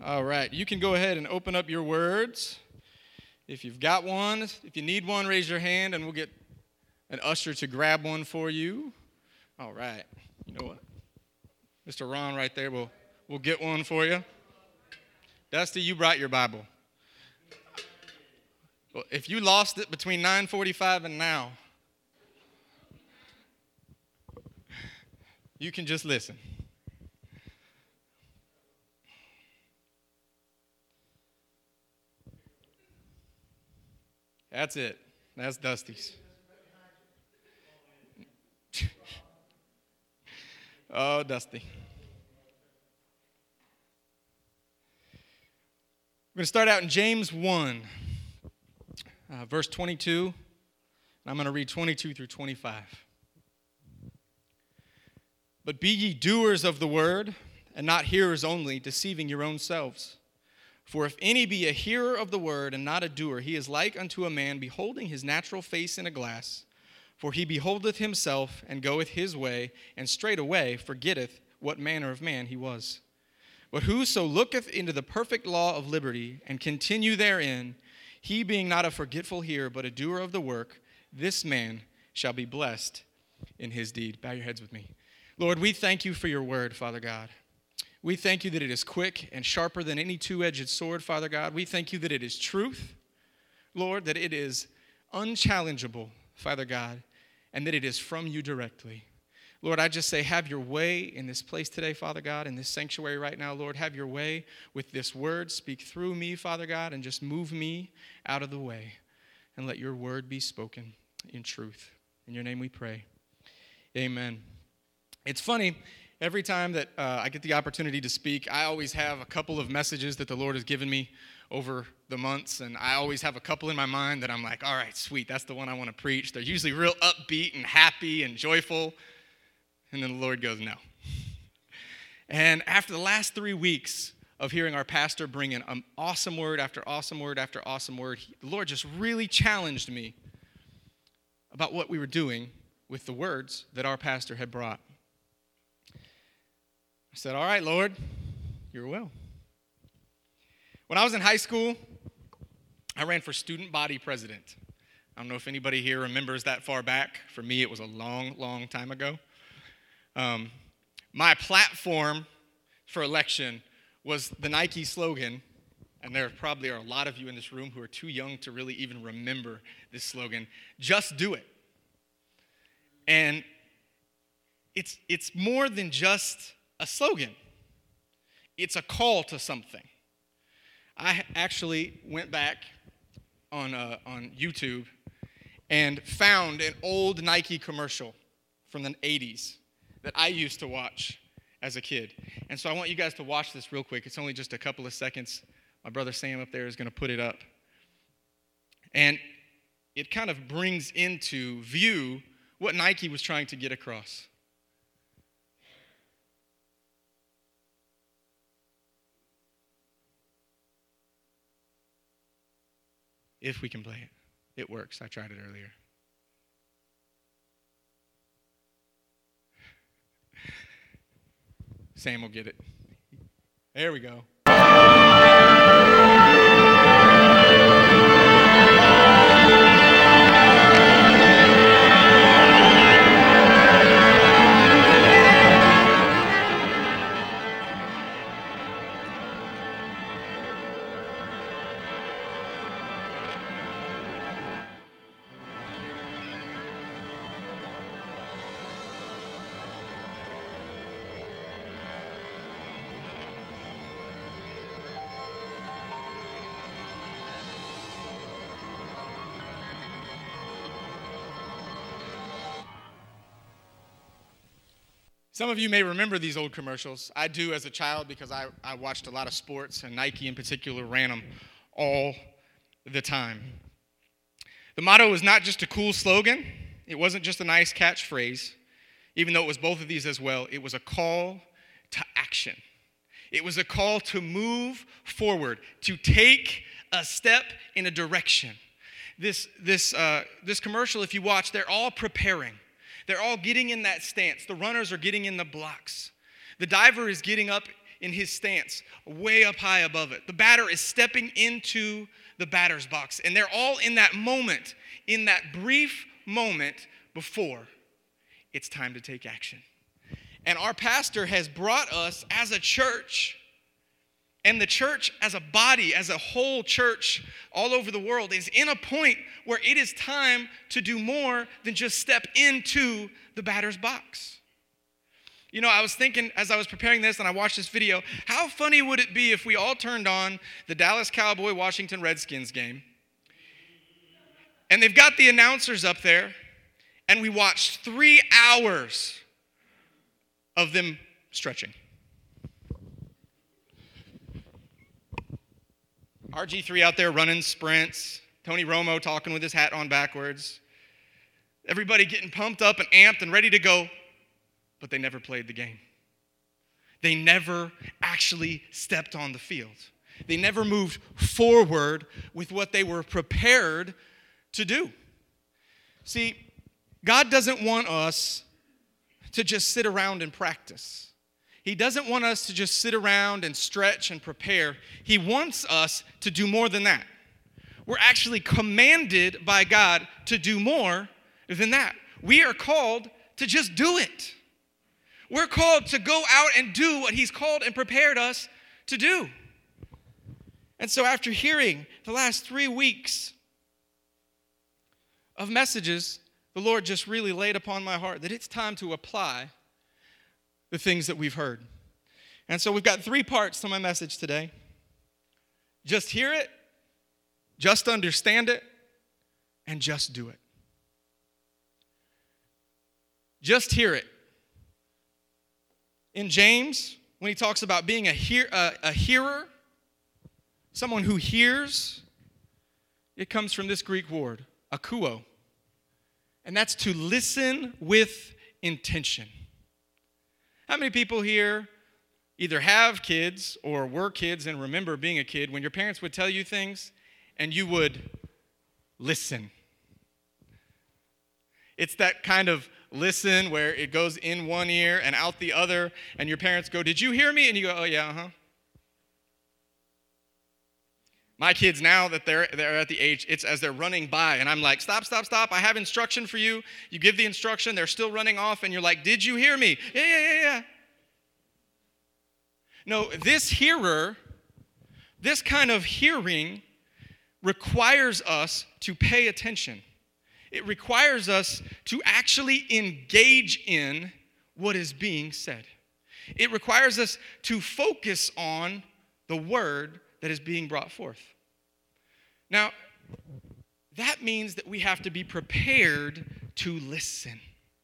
All right, you can go ahead and open up your words. If you've got one, if you need one, raise your hand and we'll get an usher to grab one for you. All right, you know what? Mr. Ron right there will get one for you. Dusty, you brought your Bible. Well, if you lost it between 9:45 and now, you can just listen. That's it. That's Dusty's. Oh, Dusty. We're going to start out in James 1, verse 22. And I'm going to read 22 through 25. But be ye doers of the word, and not hearers only, deceiving your own selves. For if any be a hearer of the word and not a doer, he is like unto a man beholding his natural face in a glass. For he beholdeth himself, and goeth his way, and straightway forgetteth what manner of man he was. But whoso looketh into the perfect law of liberty, and continue therein, he being not a forgetful hearer, but a doer of the work, this man shall be blessed in his deed. Bow your heads with me. Lord, we thank you for your word, Father God. We thank you that it is quick and sharper than any two-edged sword, Father God. We thank you that it is truth, Lord, that it is unchallengeable, Father God, and that it is from you directly. Lord, I just say, have your way in this place today, Father God, in this sanctuary right now, Lord. Have your way with this word. Speak through me, Father God, and just move me out of the way. And let your word be spoken in truth. In your name we pray. Amen. It's funny, every time that I get the opportunity to speak, I always have a couple of messages that the Lord has given me over the months, and I always have a couple in my mind that I'm like, all right, sweet, that's the one I want to preach. They're usually real upbeat and happy and joyful, and then the Lord goes, no. And after the last 3 weeks of hearing our pastor bring in an awesome word after awesome word after awesome word, the Lord just really challenged me about what we were doing with the words that our pastor had brought. I said, all right, Lord, your will. When I was in high school, I ran for student body president. I don't know if anybody here remembers that far back. For me, it was a long, long time ago. My platform for election was the Nike slogan, and there probably are a lot of you in this room who are too young to really even remember this slogan, just do it. And it's more than just a slogan. It's a call to something. I actually went back on YouTube and found an old Nike commercial from the 80s that I used to watch as a kid. And so I want you guys to watch this real quick. It's only just a couple of seconds. My brother Sam up there is going to put it up. And it kind of brings into view what Nike was trying to get across. If we can play it. It works. I tried it earlier. Sam will get it. There we go. Some of you may remember these old commercials. I do as a child because I watched a lot of sports, and Nike in particular ran them all the time. The motto was not just a cool slogan. It wasn't just a nice catchphrase, even though it was both of these as well. It was a call to action. It was a call to move forward, to take a step in a direction. This commercial, if you watch, they're all preparing. They're all getting in that stance. The runners are getting in the blocks. The diver is getting up in his stance, way up high above it. The batter is stepping into the batter's box, and they're all in that moment, in that brief moment before it's time to take action. And our pastor has brought us as a church, and the church as a body, as a whole church all over the world is in a point where it is time to do more than just step into the batter's box. You know, I was thinking as I was preparing this and I watched this video, how funny would it be if we all turned on the Dallas Cowboy-Washington Redskins game, and they've got the announcers up there, and we watched 3 hours of them stretching. RG3 out there running sprints, Tony Romo talking with his hat on backwards, everybody getting pumped up and amped and ready to go, but they never played the game. They never actually stepped on the field. They never moved forward with what they were prepared to do. See, God doesn't want us to just sit around and practice. He doesn't want us to just sit around and stretch and prepare. He wants us to do more than that. We're actually commanded by God to do more than that. We are called to just do it. We're called to go out and do what he's called and prepared us to do. And so after hearing the last 3 weeks of messages, the Lord just really laid upon my heart that it's time to apply the things that we've heard. And so we've got 3 parts to my message today. Just hear it, just understand it, and just do it. Just hear it. In James, when he talks about being a hearer, someone who hears, it comes from this Greek word, akouo. And that's to listen with intention. How many people here either have kids or were kids and remember being a kid when your parents would tell you things and you would listen? It's that kind of listen where it goes in one ear and out the other, and your parents go, "Did you hear me?" And you go, "Oh yeah, uh-huh." My kids now that they're at the age, it's as they're running by, and I'm like, stop, I have instruction for you. You give the instruction, they're still running off, and you're like, "Did you hear me?" Yeah. No, this hearer, this kind of hearing requires us to pay attention. It requires us to actually engage in what is being said. It requires us to focus on the word that is being brought forth. Now, that means that we have to be prepared to listen.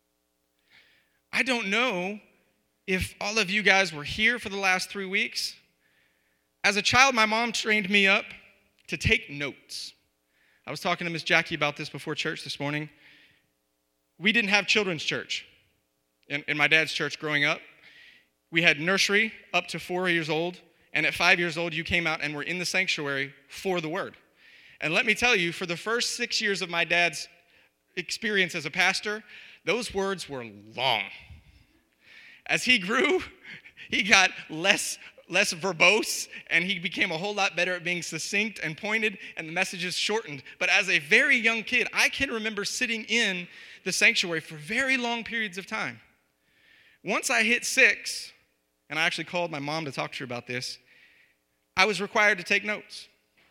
I don't know if all of you guys were here for the last 3 weeks. As a child, my mom trained me up to take notes. I was talking to Miss Jackie about this before church this morning. We didn't have children's church in my dad's church growing up. We had nursery up to 4 years old, and at 5 years old, you came out and were in the sanctuary for the word. And let me tell you, for the first 6 years of my dad's experience as a pastor, those words were long. As he grew, he got less verbose, and he became a whole lot better at being succinct and pointed, and the messages shortened. But as a very young kid, I can remember sitting in the sanctuary for very long periods of time. Once I hit 6, and I actually called my mom to talk to her about this, I was required to take notes.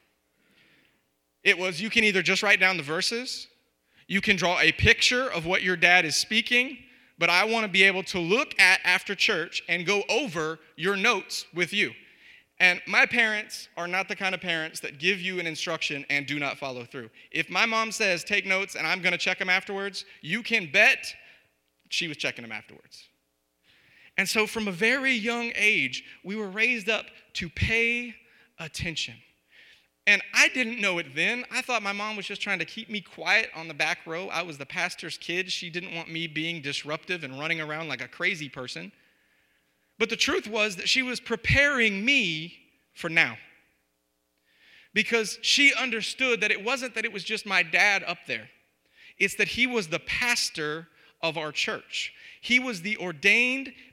It was, you can either just write down the verses, you can draw a picture of what your dad is speaking, but I want to be able to look at after church and go over your notes with you. And my parents are not the kind of parents that give you an instruction and do not follow through. If my mom says, take notes and I'm going to check them afterwards, you can bet she was checking them afterwards. And so from a very young age, we were raised up to pay attention. And I didn't know it then. I thought my mom was just trying to keep me quiet on the back row. I was the pastor's kid. She didn't want me being disruptive and running around like a crazy person. But the truth was that she was preparing me for now. Because she understood that it wasn't that it was just my dad up there. It's that he was the pastor of our church. He was the ordained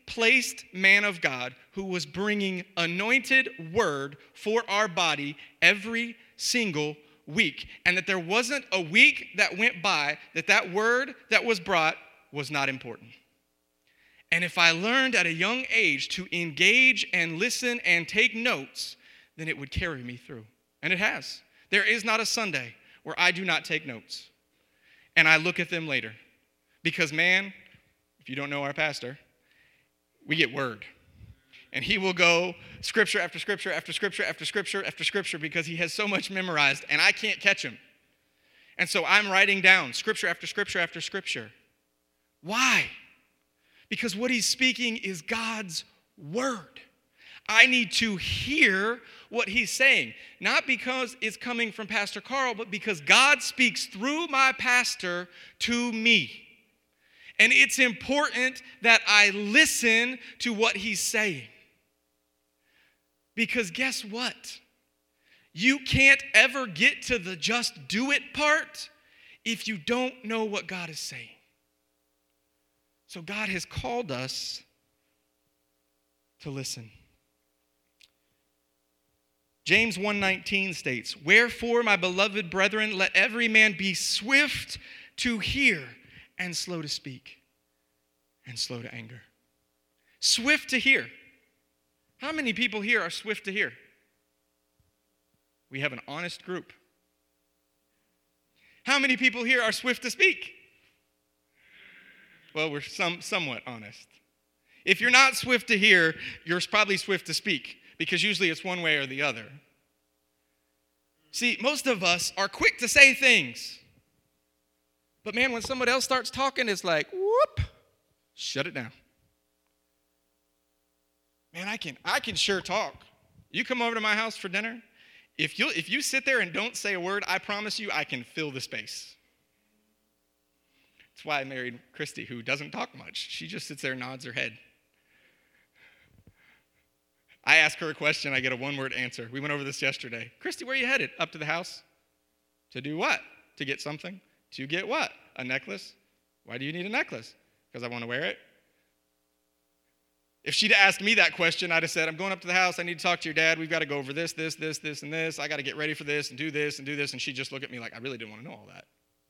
placed man of God who was bringing anointed word for our body every single week. And that there wasn't a week that went by that word that was brought was not important. And if I learned at a young age to engage and listen and take notes, then it would carry me through. And it has. There is not a Sunday where I do not take notes. And I look at them later. Because, man, if you don't know our pastor, we get word. And he will go scripture after scripture after scripture after scripture after scripture because he has so much memorized and I can't catch him. And so I'm writing down scripture after scripture after scripture. Why? Because what he's speaking is God's word. I need to hear what he's saying. Not because it's coming from Pastor Carl, but because God speaks through my pastor to me. And it's important that I listen to what he's saying. Because guess what? You can't ever get to the just do it part if you don't know what God is saying. So God has called us to listen. James 1:19 states, "Wherefore, my beloved brethren, let every man be swift to hear and slow to speak and slow to anger." Swift to hear. How many people here are swift to hear? We have an honest group. How many people here are swift to speak? Well, we're somewhat honest. If you're not swift to hear, you're probably swift to speak, because usually it's one way or the other. See, most of us are quick to say things. But man, when somebody else starts talking, it's like, whoop, shut it down. Man, I can sure talk. You come over to my house for dinner, if you sit there and don't say a word, I promise you I can fill the space. That's why I married Christy, who doesn't talk much. She just sits there and nods her head. I ask her a question, I get a one-word answer. We went over this yesterday. Christy, where are you headed? Up to the house. To do what? To get something. To get what? A necklace. Why do you need a necklace? Because I want to wear it. If she'd asked me that question, I'd have said, I'm going up to the house. I need to talk to your dad. We've got to go over this, and this. I got to get ready for this and do this and do this. And she'd just look at me like, I really didn't want to know all that.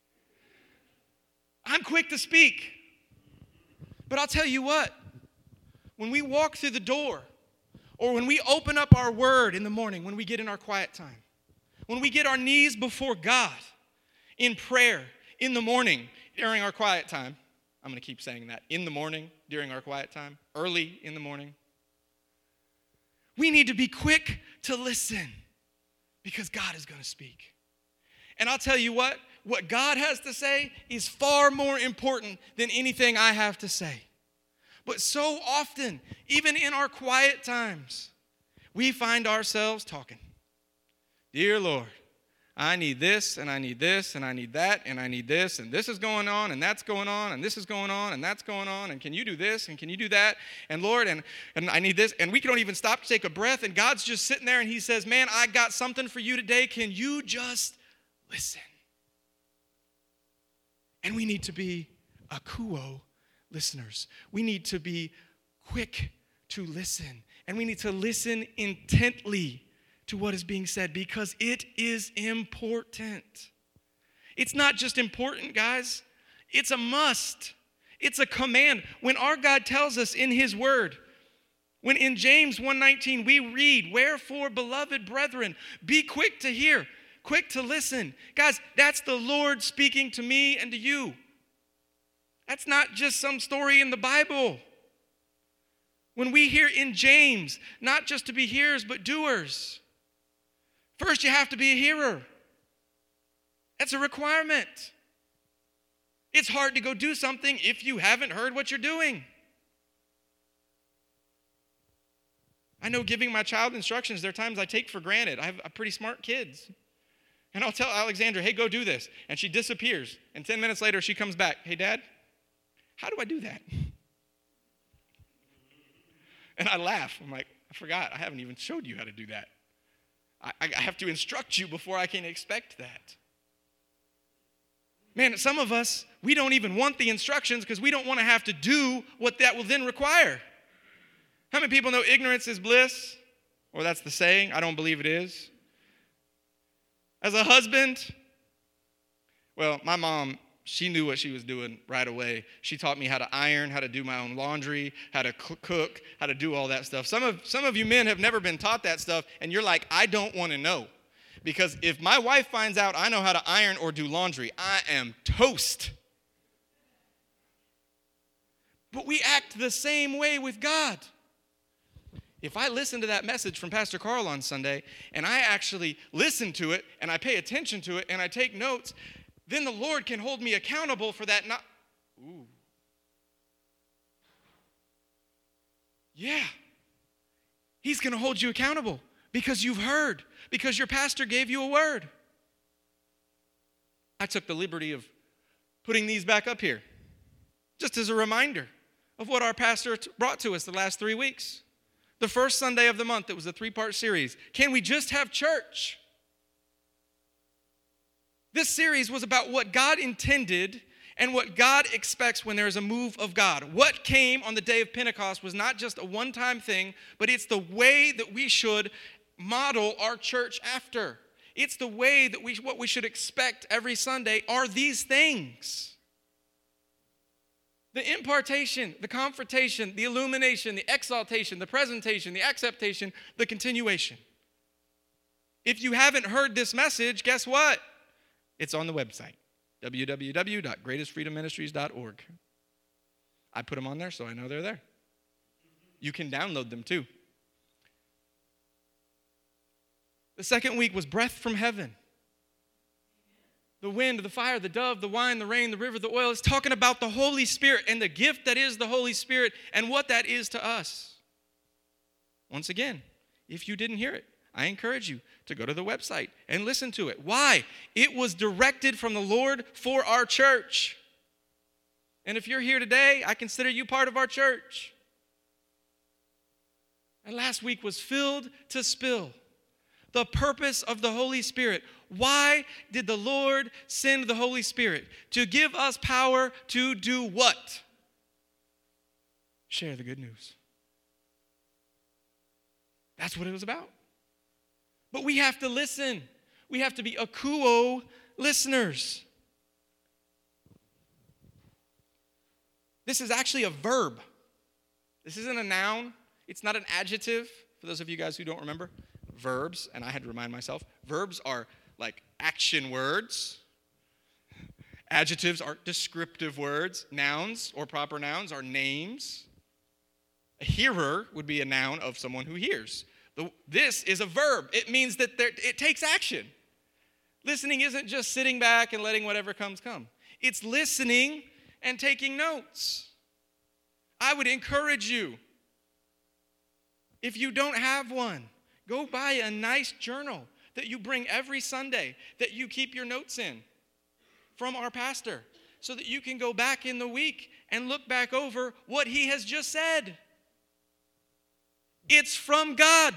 I'm quick to speak. But I'll tell you what. When we walk through the door, or when we open up our word in the morning, when we get in our quiet time, when we get our knees before God in prayer in the morning during our quiet time, I'm going to keep saying that, in the morning during our quiet time, early in the morning, we need to be quick to listen because God is going to speak. And I'll tell you what God has to say is far more important than anything I have to say. But so often, even in our quiet times, we find ourselves talking. Dear Lord, I need this, and I need this, and I need that, and I need this, and this is going on, and that's going on, and this is going on, and that's going on, and can you do this, and can you do that, and Lord, and I need this, and we don't even stop to take a breath, and God's just sitting there, and he says, man, I got something for you today. Can you just listen? And we need to be akuo listeners. We need to be quick to listen, and we need to listen intently to what is being said because it is important. It's not just important, guys. It's a must. It's a command. When our God tells us in his word, when in James 1:19 we read, wherefore, beloved brethren, be quick to hear, quick to listen. Guys, that's the Lord speaking to me and to you. That's not just some story in the Bible. When we hear in James, not just to be hearers, but doers. First, you have to be a hearer. That's a requirement. It's hard to go do something if you haven't heard what you're doing. I know giving my child instructions, there are times I take for granted. I have pretty smart kids. And I'll tell Alexandra, hey, go do this. And she disappears. And 10 minutes later, she comes back. Hey, Dad, how do I do that? And I laugh. I'm like, I forgot. I haven't even showed you how to do that. I have to instruct you before I can expect that. Man, some of us, we don't even want the instructions because we don't want to have to do what that will then require. How many people know ignorance is bliss? Or that's the saying. I don't believe it is. As a husband, well, my mom, she knew what she was doing right away. She taught me how to iron, how to do my own laundry, how to cook, how to do all that stuff. Some of you men have never been taught that stuff, and you're like, I don't want to know. Because if my wife finds out I know how to iron or do laundry, I am toast. But we act the same way with God. If I listen to that message from Pastor Carl on Sunday, and I actually listen to it, and I pay attention to it, and I take notes, then the Lord can hold me accountable for that. Yeah. He's going to hold you accountable because you've heard, because your pastor gave you a word. I took the liberty of putting these back up here just as a reminder of what our pastor brought to us the last 3 weeks. The first Sunday of the month, it was a 3-part series. Can we just have church? This series was about what God intended and what God expects when there's a move of God. What came on the day of Pentecost was not just a one-time thing, but it's the way that we should model our church after. It's the way that what we should expect every Sunday are these things. The impartation, the confrontation, the illumination, the exaltation, the presentation, the acceptation, the continuation. If you haven't heard this message, guess what? It's on the website, www.greatestfreedomministries.org. I put them on there, so I know they're there. You can download them too. The second week was breath from heaven. The wind, the fire, the dove, the wine, the rain, the river, the oil. It's talking about the Holy Spirit and the gift that is the Holy Spirit and what that is to us. Once again, if you didn't hear it, I encourage you to go to the website and listen to it. Why? It was directed from the Lord for our church. And if you're here today, I consider you part of our church. And last week was filled to spill. The purpose of the Holy Spirit. Why did the Lord send the Holy Spirit? To give us power to do what? Share the good news. That's what it was about. But we have to listen. We have to be akuo listeners. This is actually a verb. This isn't a noun. It's not an adjective. For those of you guys who don't remember, verbs, and I had to remind myself, verbs are like action words. Adjectives are descriptive words. Nouns or proper nouns are names. A hearer would be a noun of someone who hears. This is a verb. It means that it takes action. Listening isn't just sitting back and letting whatever comes come. It's listening and taking notes. I would encourage you, if you don't have one, go buy a nice journal that you bring every Sunday, that you keep your notes in from our pastor, so that you can go back in the week and look back over what he has just said. It's from God.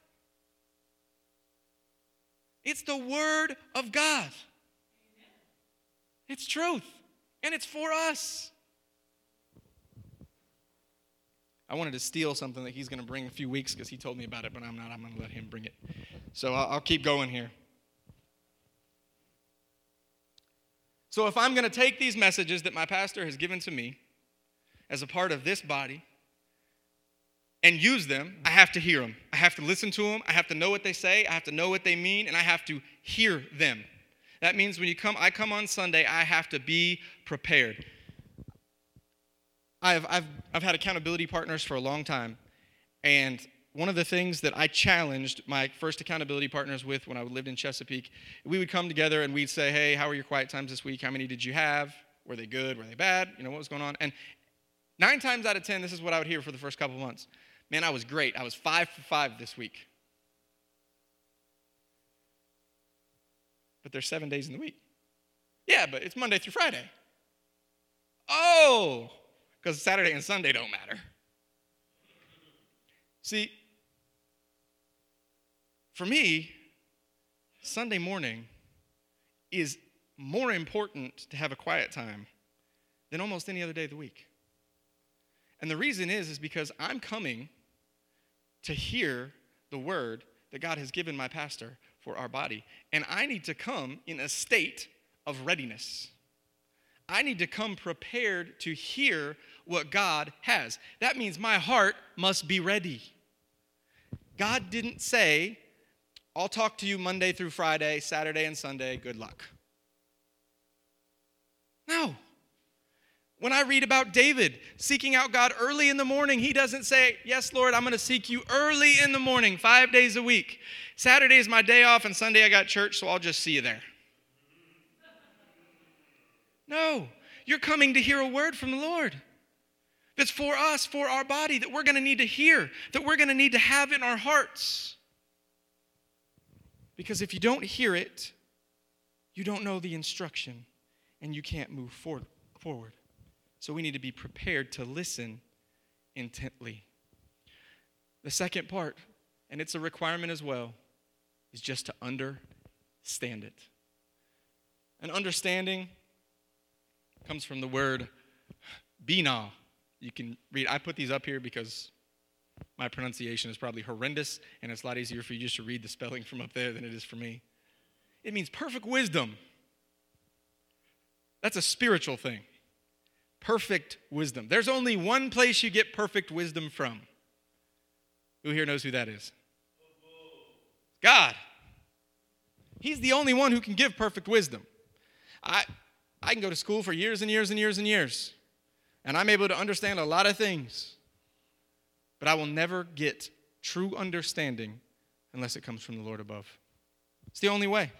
It's the Word of God. It's truth, and it's for us. I wanted to steal something that he's going to bring in a few weeks because he told me about it, but I'm not. I'm going to let him bring it. So I'll keep going here. So if I'm going to take these messages that my pastor has given to me as a part of this body and use them, I have to hear them. I have to listen to them. I have to know what they say. I have to know what they mean, and I have to hear them. That means when I come on Sunday, I have to be prepared. I've had accountability partners for a long time, and one of the things that I challenged my first accountability partners with when I lived in Chesapeake, we would come together and we'd say, hey, how were your quiet times this week? How many did you have? Were they good? Were they bad? You know, what was going on? And 9 times out of 10, this is what I would hear for the first couple months. Man, I was great. I was 5 for 5 this week. But there's 7 days in the week. Yeah, but it's Monday through Friday. Oh, because Saturday and Sunday don't matter. See, for me, Sunday morning is more important to have a quiet time than almost any other day of the week. And the reason is because I'm coming to hear the word that God has given my pastor for our body. And I need to come in a state of readiness. I need to come prepared to hear what God has. That means my heart must be ready. God didn't say, I'll talk to you Monday through Friday, Saturday and Sunday, good luck. No. When I read about David seeking out God early in the morning, he doesn't say, yes, Lord, I'm going to seek you early in the morning, 5 days a week. Saturday is my day off and Sunday I got church, so I'll just see you there. No, you're coming to hear a word from the Lord that's for us, for our body, that we're going to need to hear, that we're going to need to have in our hearts. Because if you don't hear it, you don't know the instruction and you can't move forward. So we need to be prepared to listen intently. The second part, and it's a requirement as well, is just to understand it. An understanding comes from the word binah. You can read, I put these up here because my pronunciation is probably horrendous, and it's a lot easier for you just to read the spelling from up there than it is for me. It means perfect wisdom. That's a spiritual thing. Perfect wisdom. There's only one place you get perfect wisdom from. Who here knows who that is? God. He's the only one who can give perfect wisdom. I can go to school for years and years and years and years, and I'm able to understand a lot of things, but I will never get true understanding unless it comes from the Lord above. It's the only way.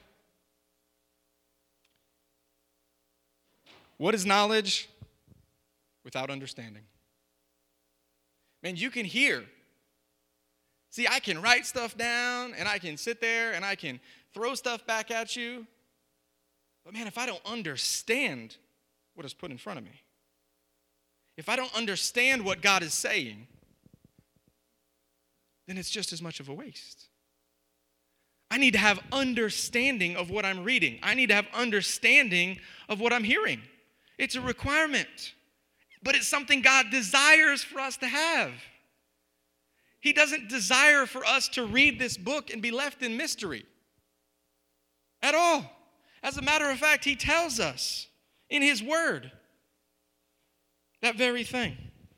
What is knowledge without understanding? Man, you can hear. See, I can write stuff down, and I can sit there, and I can throw stuff back at you. But man, if I don't understand what is put in front of me, if I don't understand what God is saying, then it's just as much of a waste. I need to have understanding of what I'm reading. I need to have understanding of what I'm hearing. It's a requirement, but it's something God desires for us to have. He doesn't desire for us to read this book and be left in mystery at all. As a matter of fact, he tells us in his word that very thing.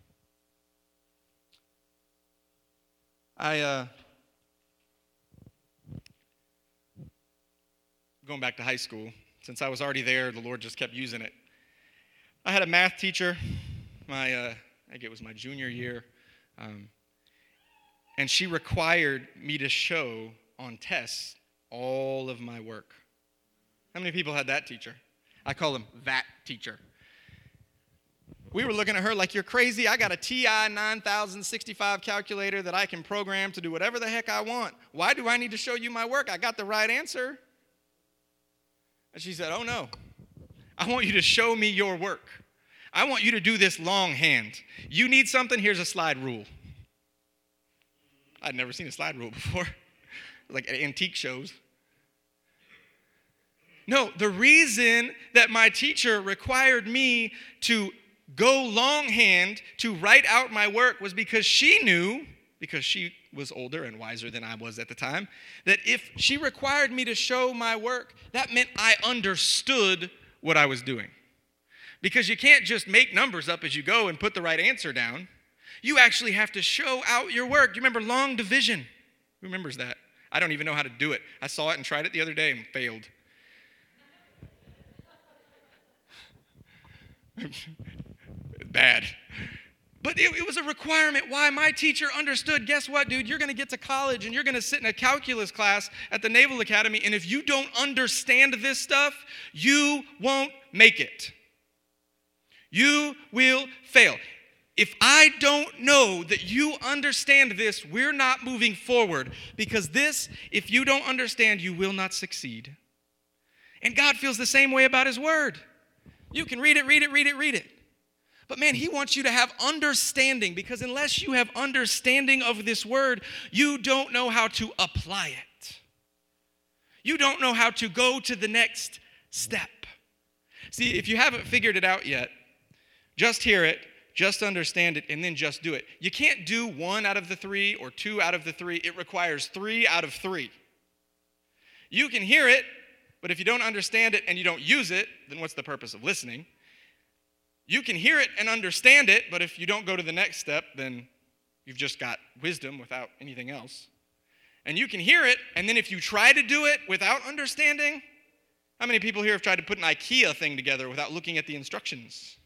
Going back to high school, since I was already there, the Lord just kept using it. I had a math teacher, I think it was my junior year, and she required me to show on tests all of my work. How many people had that teacher? I call him that teacher. We were looking at her like, you're crazy. I got a TI 9065 calculator that I can program to do whatever the heck I want. Why do I need to show you my work? I got the right answer. And she said, oh no. I want you to show me your work. I want you to do this longhand. You need something? Here's a slide rule. I'd never seen a slide rule before. Like at antique shows. No, the reason that my teacher required me to go longhand to write out my work was because she knew, because she was older and wiser than I was at the time, that if she required me to show my work, that meant I understood what I was doing. Because you can't just make numbers up as you go and put the right answer down. You actually have to show out your work. You remember long division? Who remembers that? I don't even know how to do it. I saw it and tried it the other day and failed. Bad. But it was a requirement. Why? My teacher understood, guess what, dude? You're going to get to college and you're going to sit in a calculus class at the Naval Academy, and if you don't understand this stuff, you won't make it. You will fail. If I don't know that you understand this, we're not moving forward, because this, if you don't understand, you will not succeed. And God feels the same way about his word. You can read it. But man, he wants you to have understanding, because unless you have understanding of this word, you don't know how to apply it. You don't know how to go to the next step. See, if you haven't figured it out yet, just hear it. just understand it, and then just do it. You can't do 1 out of the 3 or 2 out of the 3. It requires 3 out of 3. You can hear it, but if you don't understand it and you don't use it, then what's the purpose of listening? You can hear it and understand it, but if you don't go to the next step, then you've just got wisdom without anything else. And you can hear it, and then if you try to do it without understanding, how many people here have tried to put an IKEA thing together without looking at the instructions?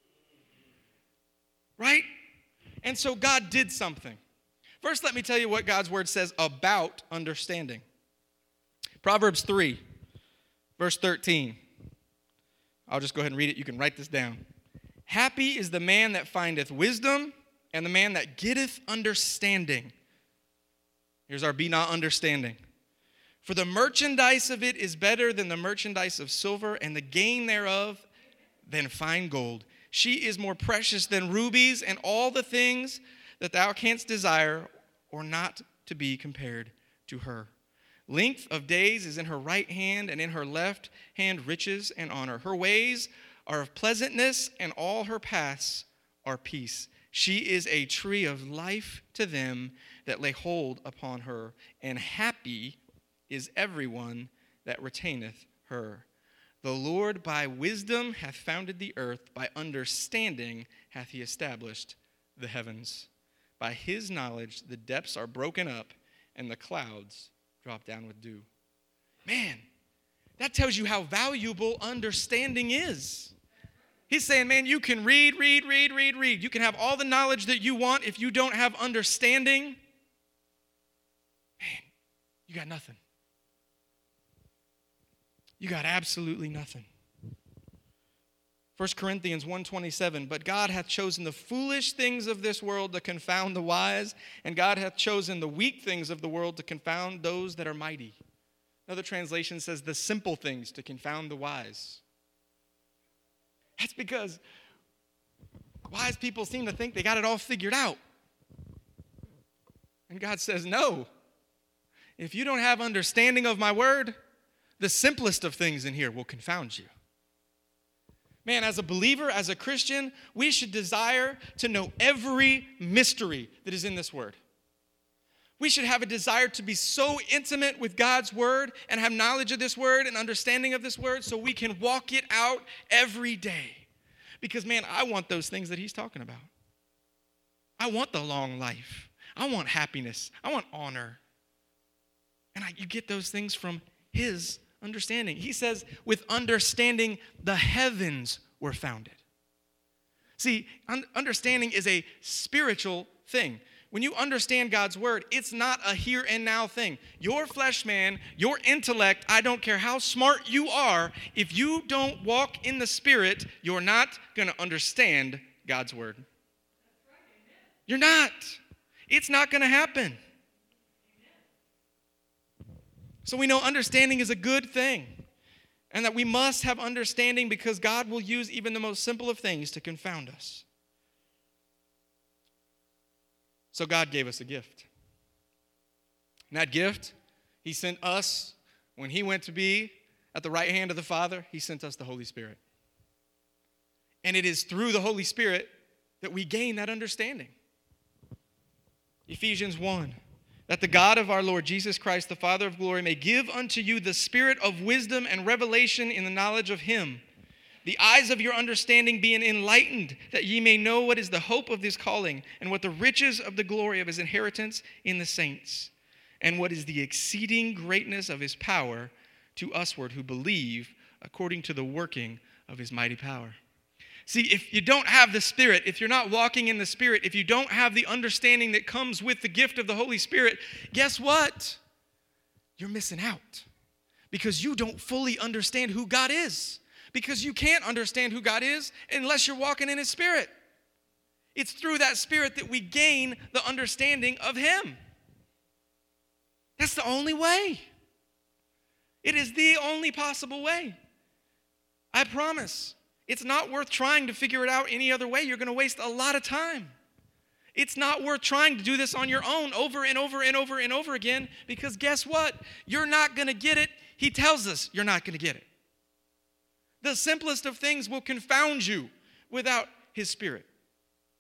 Right? And so God did something. First, let me tell you what God's word says about understanding. Proverbs 3, verse 13. I'll just go ahead and read it. You can write this down. Happy is the man that findeth wisdom, and the man that getteth understanding. Here's our be not understanding. For the merchandise of it is better than the merchandise of silver, and the gain thereof than fine gold. She is more precious than rubies, and all the things that thou canst desire are not to be compared to her. Length of days is in her right hand, and in her left hand riches and honor. Her ways are of pleasantness, and all her paths are peace. She is a tree of life to them that lay hold upon her, and happy is everyone that retaineth her. The Lord by wisdom hath founded the earth, by understanding hath he established the heavens. By his knowledge the depths are broken up, and the clouds drop down with dew. Man, that tells you how valuable understanding is. He's saying, man, you can read. You can have all the knowledge that you want. If you don't have understanding, man, you got nothing. You got absolutely nothing. 1 Corinthians 1:27, but God hath chosen the foolish things of this world to confound the wise, and God hath chosen the weak things of the world to confound those that are mighty. Another translation says the simple things to confound the wise. That's because wise people seem to think they got it all figured out. And God says, no. If you don't have understanding of my word, the simplest of things in here will confound you. Man, as a believer, as a Christian, we should desire to know every mystery that is in this word. We should have a desire to be so intimate with God's word and have knowledge of this word and understanding of this word so we can walk it out every day. Because, man, I want those things that he's talking about. I want the long life. I want happiness. I want honor. And you get those things from his understanding. He says, with understanding, the heavens were founded. See, understanding is a spiritual thing. When you understand God's word, it's not a here and now thing. Your flesh man, your intellect, I don't care how smart you are, if you don't walk in the Spirit, you're not going to understand God's word. You're not. It's not going to happen. So we know understanding is a good thing, and that we must have understanding because God will use even the most simple of things to confound us. So God gave us a gift. And that gift, he sent us, when he went to be at the right hand of the Father, he sent us the Holy Spirit. And it is through the Holy Spirit that we gain that understanding. Ephesians 1, that the God of our Lord Jesus Christ, the Father of glory, may give unto you the spirit of wisdom and revelation in the knowledge of him, the eyes of your understanding being enlightened, that ye may know what is the hope of his calling, and what the riches of the glory of his inheritance in the saints, and what is the exceeding greatness of his power to usward who believe, according to the working of his mighty power. See, if you don't have the Spirit, if you're not walking in the Spirit, if you don't have the understanding that comes with the gift of the Holy Spirit, guess what? You're missing out because you don't fully understand who God is. Because you can't understand who God is unless you're walking in his Spirit. It's through that Spirit that we gain the understanding of him. That's the only way. It is the only possible way. I promise. It's not worth trying to figure it out any other way. You're going to waste a lot of time. It's not worth trying to do this on your own over and over and over and over again because guess what? You're not going to get it. He tells us you're not going to get it. The simplest of things will confound you without his Spirit.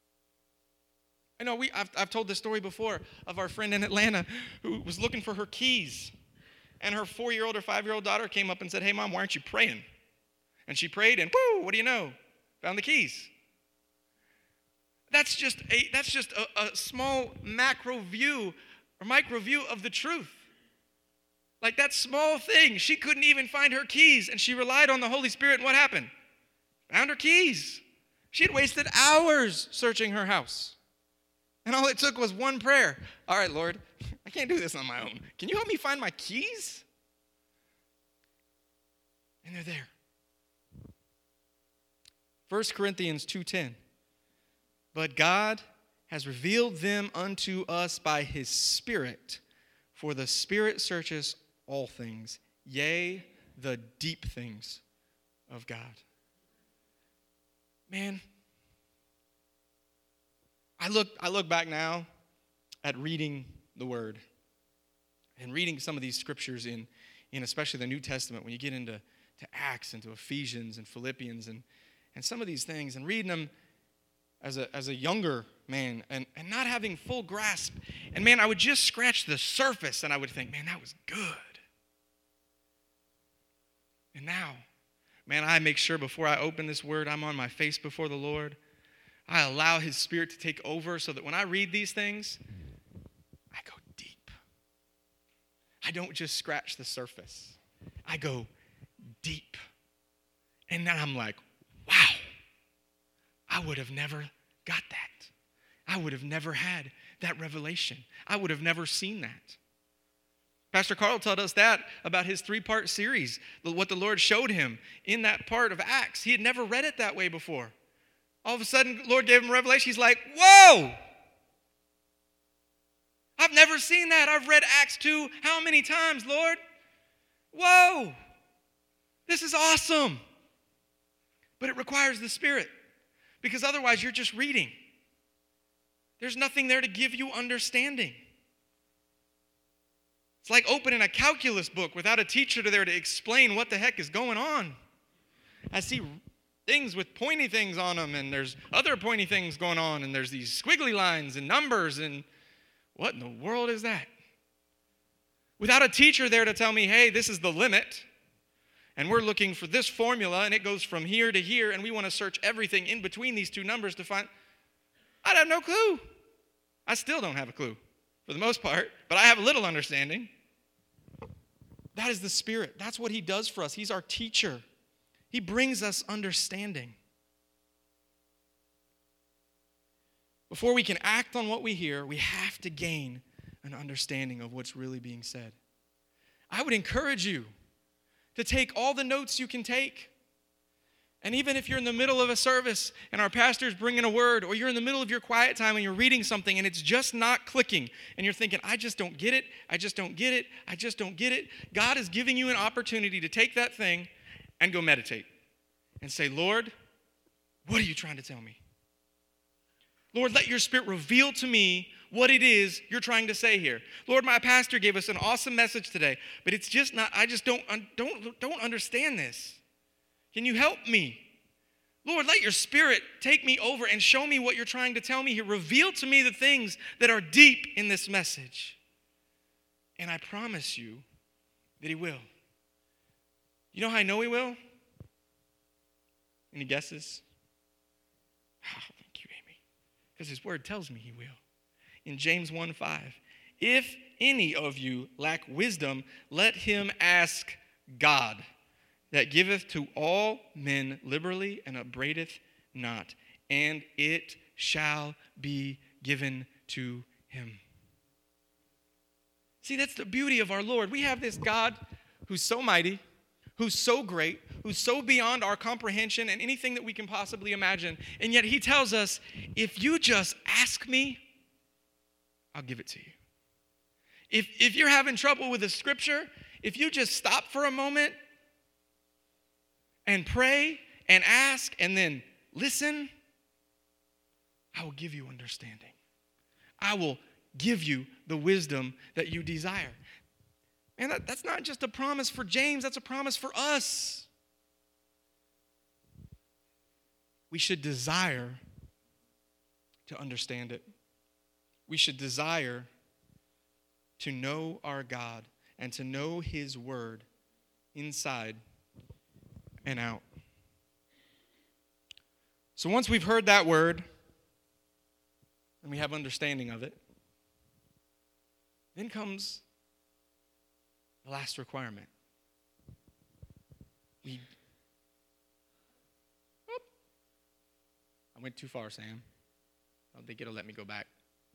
I know I've told this story before of our friend in Atlanta who was looking for her keys. And her 4-year-old or 5-year-old daughter came up and said, "Hey, Mom, why aren't you praying?" And she prayed, and whoo, what do you know? Found the keys. That's just a small macro view or micro view of the truth. Like that small thing, she couldn't even find her keys, and she relied on the Holy Spirit, and what happened? Found her keys. She had wasted hours searching her house. And all it took was one prayer. All right, Lord, I can't do this on my own. Can you help me find my keys? And they're there. 1 Corinthians 2:10. But God has revealed them unto us by his Spirit, for the Spirit searches all things, yea, the deep things of God. Man, I look back now at reading the Word and reading some of these scriptures in especially the New Testament, when you get into Acts, into Ephesians and Philippians and some of these things, and reading them as a younger man and not having full grasp. And man, I would just scratch the surface and I would think, man, that was good. And now, man, I make sure before I open this word, I'm on my face before the Lord. I allow his Spirit to take over so that when I read these things, I go deep. I don't just scratch the surface. I go deep. And then I'm like, wow, I would have never got that. I would have never had that revelation. I would have never seen that. Pastor Carl told us that about his 3-part series, what the Lord showed him in that part of Acts. He had never read it that way before. All of a sudden, the Lord gave him a revelation. He's like, whoa! I've never seen that. I've read Acts 2 how many times, Lord? Whoa! This is awesome. But it requires the Spirit, because otherwise you're just reading. There's nothing there to give you understanding. It's like opening a calculus book without a teacher there to explain what the heck is going on. I see things with pointy things on them, and there's other pointy things going on, and there's these squiggly lines and numbers, and what in the world is that? Without a teacher there to tell me, hey, this is the limit, and we're looking for this formula, and it goes from here to here, and we want to search everything in between these two numbers to find, I'd have no clue. I still don't have a clue for the most part, but I have a little understanding. That is the Spirit. That's what he does for us. He's our teacher. He brings us understanding. Before we can act on what we hear, we have to gain an understanding of what's really being said. I would encourage you to take all the notes you can take. And even if you're in the middle of a service and our pastor's bringing a word, or you're in the middle of your quiet time and you're reading something and it's just not clicking, and you're thinking, I just don't get it, I just don't get it, I just don't get it. God is giving you an opportunity to take that thing and go meditate and say, Lord, what are you trying to tell me? Lord, let your Spirit reveal to me what it is you're trying to say here. Lord, my pastor gave us an awesome message today, but it's just not, I just don't understand this. Can you help me? Lord, let your Spirit take me over and show me what you're trying to tell me here. Reveal to me the things that are deep in this message. And I promise you that he will. You know how I know he will? Any guesses? Oh, thank you, Amy. Because his word tells me he will. In James 1:5, if any of you lack wisdom, let him ask God, that giveth to all men liberally and upbraideth not, and it shall be given to him. See, that's the beauty of our Lord. We have this God who's so mighty, who's so great, who's so beyond our comprehension and anything that we can possibly imagine. And yet he tells us, if you just ask me, I'll give it to you. If you're having trouble with a scripture, if you just stop for a moment and pray and ask and then listen, I will give you understanding. I will give you the wisdom that you desire. And that's not just a promise for James, that's a promise for us. We should desire to understand it. we should desire to know our God and to know his word inside and out. So once we've heard that word and we have understanding of it, then comes the last requirement. I went too far, Sam. I don't think it'll let me go back.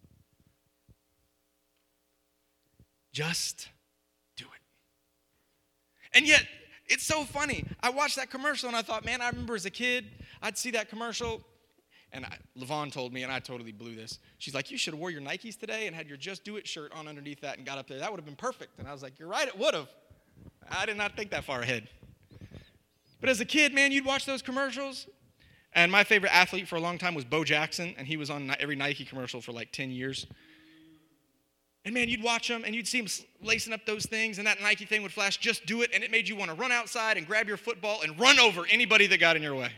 Just do it. And yet, it's so funny. I watched that commercial and I thought, man, I remember as a kid, I'd see that commercial. And LaVon told me, and I totally blew this. She's like, you should have wore your Nikes today and had your Just Do It shirt on underneath that and got up there. That would have been perfect. And I was like, you're right, it would have. I did not think that far ahead. But as a kid, man, you'd watch those commercials. And my favorite athlete for a long time was Bo Jackson, and he was on every Nike commercial for like 10 years. And man, you'd watch him, and you'd see him lacing up those things, and that Nike thing would flash, just do it, and it made you want to run outside and grab your football and run over anybody that got in your way.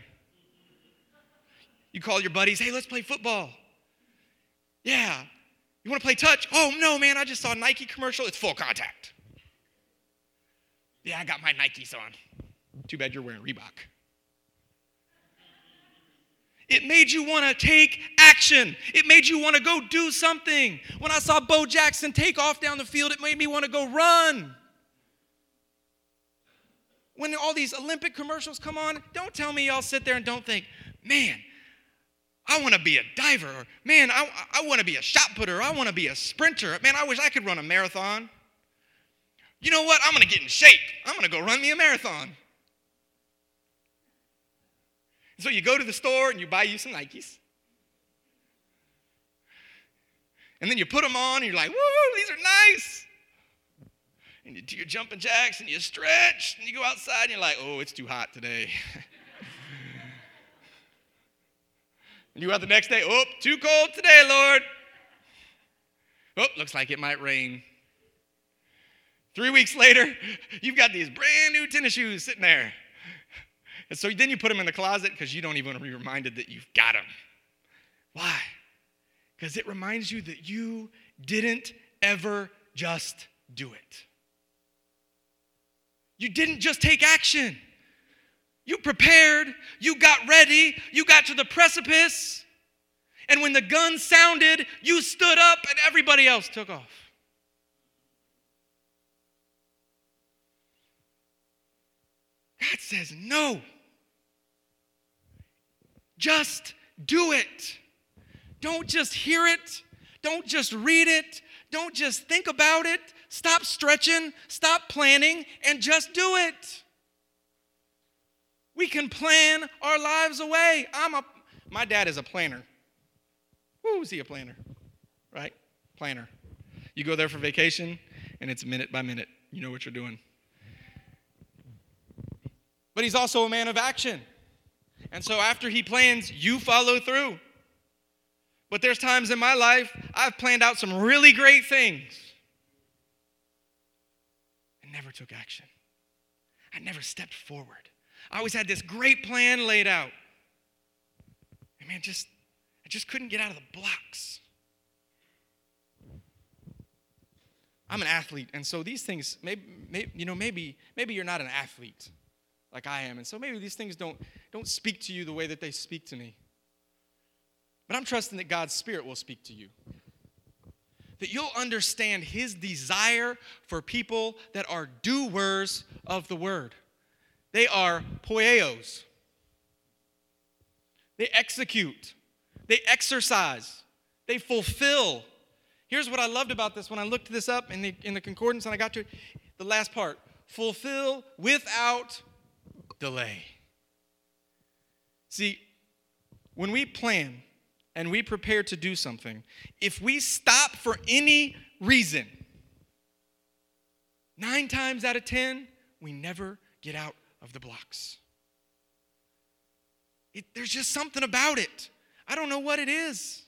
You call your buddies, hey, let's play football. Yeah. You want to play touch? Oh, no, man, I just saw a Nike commercial. It's full contact. Yeah, I got my Nikes on. Too bad you're wearing Reebok. It made you want to take action. It made you want to go do something. When I saw Bo Jackson take off down the field, it made me want to go run. When all these Olympic commercials come on, don't tell me y'all sit there and don't think, man, I want to be a diver. Or, man, I want to be a shot putter. I want to be a sprinter. Man, I wish I could run a marathon. You know what? I'm going to get in shape. I'm going to go run me a marathon. So you go to the store and you buy you some Nikes. And then you put them on and you're like, woo, these are nice. And you do your jumping jacks and you stretch and you go outside and you're like, oh, it's too hot today. And you go out the next day, oh, too cold today, Lord. Oh, looks like it might rain. 3 weeks later, you've got these brand new tennis shoes sitting there. And so then you put them in the closet because you don't even want to be reminded that you've got them. Why? Because it reminds you that you didn't ever just do it. You didn't just take action. You prepared, you got ready, you got to the precipice, and when the gun sounded, you stood up and everybody else took off. God says, no. Just do it. Don't just hear it. Don't just read it. Don't just think about it. Stop stretching, stop planning, and just do it. We can plan our lives away. My dad is a planner. Woo, is he a planner? Right? Planner. You go there for vacation, and it's minute by minute. You know what you're doing. But he's also a man of action. And so after he plans, you follow through. But there's times in my life, I've planned out some really great things and never took action. I never stepped forward. I always had this great plan laid out. And man, I just couldn't get out of the blocks. I'm an athlete, and so these things, maybe you're not an athlete like I am, and so maybe these things don't speak to you the way that they speak to me. But I'm trusting that God's Spirit will speak to you. That you'll understand his desire for people that are doers of the word. They are poios. They execute. They exercise. They fulfill. Here's what I loved about this when I looked this up in the concordance and I got to the last part. Fulfill without delay. See, when we plan and we prepare to do something, if we stop for any reason, 9 times out of 10, we never get out of the blocks. There's just something about it. I don't know what it is.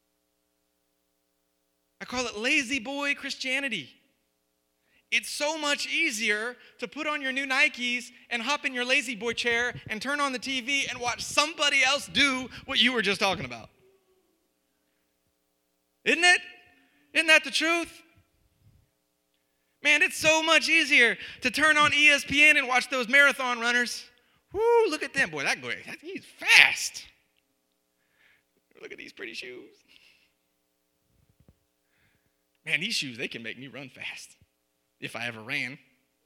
I call it lazy boy Christianity. It's so much easier to put on your new Nikes and hop in your lazy boy chair and turn on the TV and watch somebody else do what you were just talking about. Isn't it? Isn't that the truth? Man, it's so much easier to turn on ESPN and watch those marathon runners. Woo, look at them. Boy, that guy, he's fast. Look at these pretty shoes. Man, these shoes, they can make me run fast if I ever ran.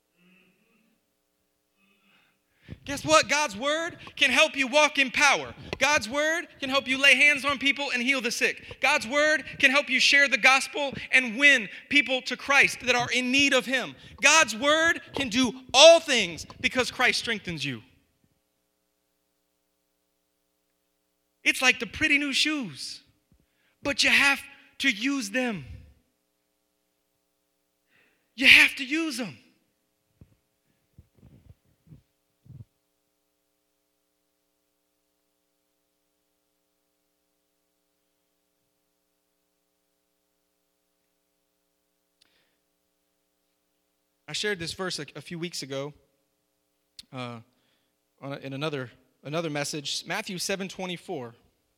Guess what? God's word can help you walk in power. God's word can help you lay hands on people and heal the sick. God's word can help you share the gospel and win people to Christ that are in need of him. God's word can do all things because Christ strengthens you. It's like the pretty new shoes, but you have to use them. You have to use them. I shared this verse a few weeks ago in another message, Matthew 7:24.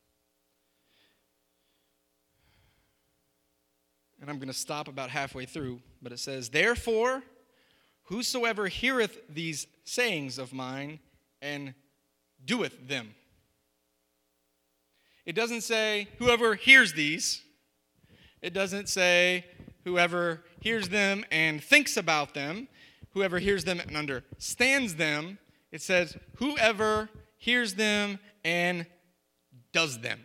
And I'm going to stop about halfway through, but it says, "Therefore, whosoever heareth these sayings of mine and doeth them." It doesn't say whoever hears these. It doesn't say whoever hears them and thinks about them, whoever hears them and understands them. It says whoever hears them and does them.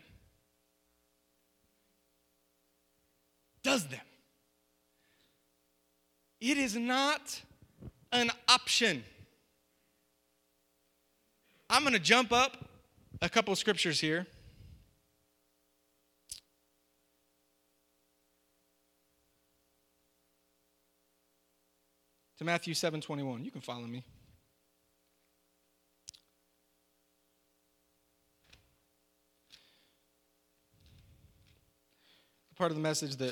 Does them. It is not an option. I'm going to jump up a couple of scriptures here. To Matthew 7:21. You can follow me. The part of the message that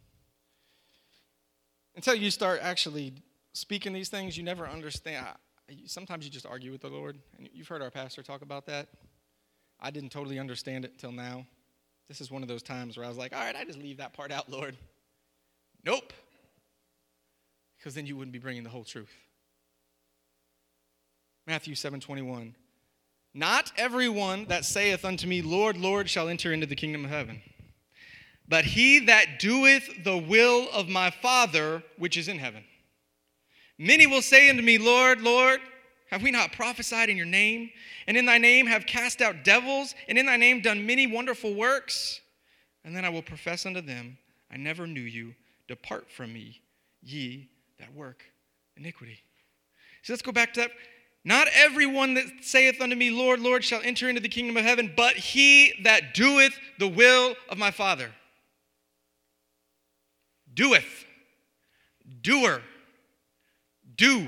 until you start actually speaking these things, you never understand. Sometimes you just argue with the Lord. And you've heard our pastor talk about that. I didn't totally understand it until now. This is one of those times where I was like, all right, I just leave that part out, Lord. Nope. Because then you wouldn't be bringing the whole truth. Matthew 7:21. Not everyone that saith unto me, Lord, Lord, shall enter into the kingdom of heaven, but he that doeth the will of my Father which is in heaven. Many will say unto me, Lord, Lord, have we not prophesied in your name? And in thy name have cast out devils? And in thy name done many wonderful works? And then I will profess unto them, I never knew you. Depart from me, ye that work iniquity. So let's go back to that. Not everyone that saith unto me, Lord, Lord, shall enter into the kingdom of heaven, but he that doeth the will of my Father. Doeth. Doer. Do.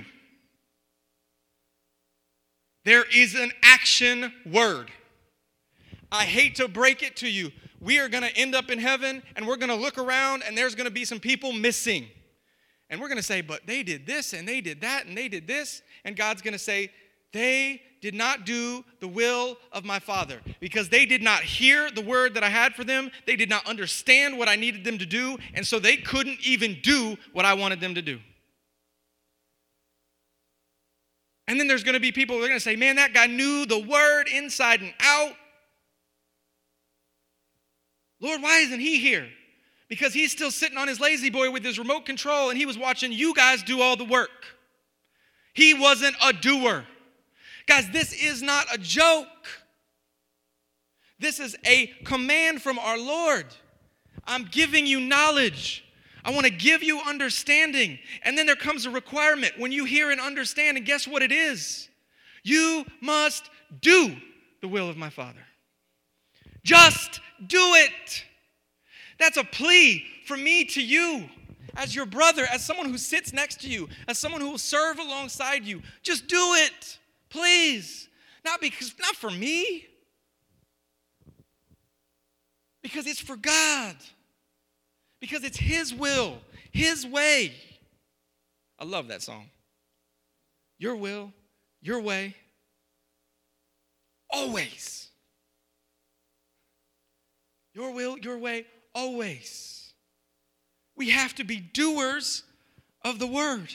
There is an action word. I hate to break it to you. We are going to end up in heaven, and we're going to look around, and there's going to be some people missing. And we're going to say, but they did this, and they did that, and they did this. And God's going to say, they did not do the will of my Father because they did not hear the word that I had for them. They did not understand what I needed them to do, and so they couldn't even do what I wanted them to do. And then there's going to be people, they're going to say, man, that guy knew the word inside and out. Lord, why isn't he here? Because he's still sitting on his lazy boy with his remote control and he was watching you guys do all the work. He wasn't a doer. Guys, this is not a joke. This is a command from our Lord. I'm giving you knowledge. I want to give you understanding. And then there comes a requirement. When you hear and understand, and guess what it is? You must do the will of my Father. Just do it. That's a plea from me to you as your brother, as someone who sits next to you, as someone who will serve alongside you. Just do it, please. Not for me. Because it's for God. Because it's his will, his way. I love that song. Your will, your way, always. Your will, your way, always. We have to be doers of the word.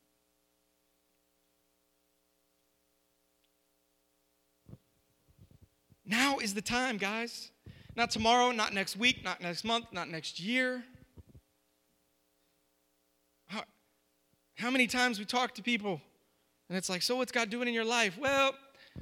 Now is the time, guys. Not tomorrow, not next week, not next month, not next year. How many times we talk to people and it's like, so what's God doing in your life? Well,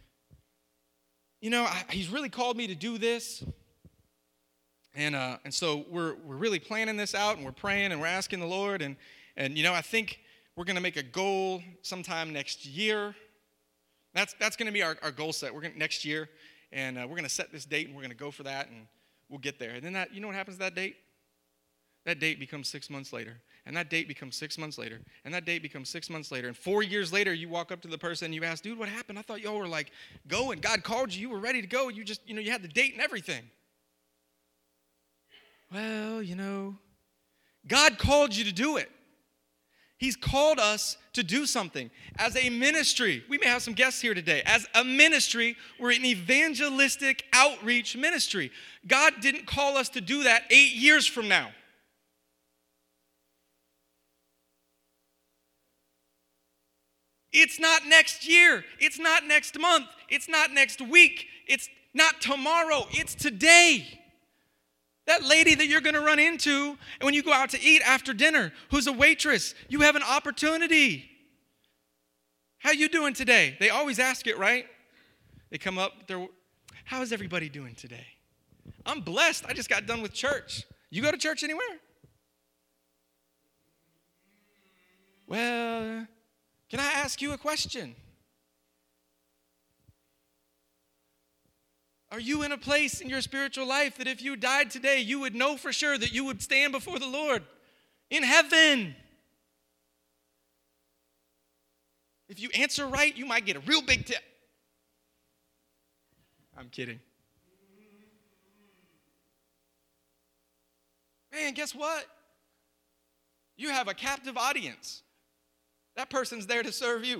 he's really called me to do this. And so we're really planning this out, and we're praying, and we're asking the Lord. And I think we're going to make a goal sometime next year. That's going to be our goal set. We're going next year, and we're going to set this date, and we're going to go for that, and we'll get there. And then you know what happens to that date? That date becomes 6 months later, and that date becomes 6 months later, and that date becomes 6 months later. And 4 years later, you walk up to the person and you ask, dude, what happened? I thought y'all were like going. God called you. You were ready to go. You just, you had the date and everything. Well, God called you to do it. He's called us to do something. As a ministry, we may have some guests here today. As a ministry, we're an evangelistic outreach ministry. God didn't call us to do that 8 years from now. It's not next year. It's not next month. It's not next week. It's not tomorrow. It's today. That lady that you're going to run into when you go out to eat after dinner, who's a waitress, you have an opportunity. How you doing today? They always ask it, right? They come up, how is everybody doing today? I'm blessed. I just got done with church. You go to church anywhere? Well, can I ask you a question? Are you in a place in your spiritual life that if you died today, you would know for sure that you would stand before the Lord in heaven? If you answer right, you might get a real big tip. I'm kidding. Man, guess what? You have a captive audience. That person's there to serve you.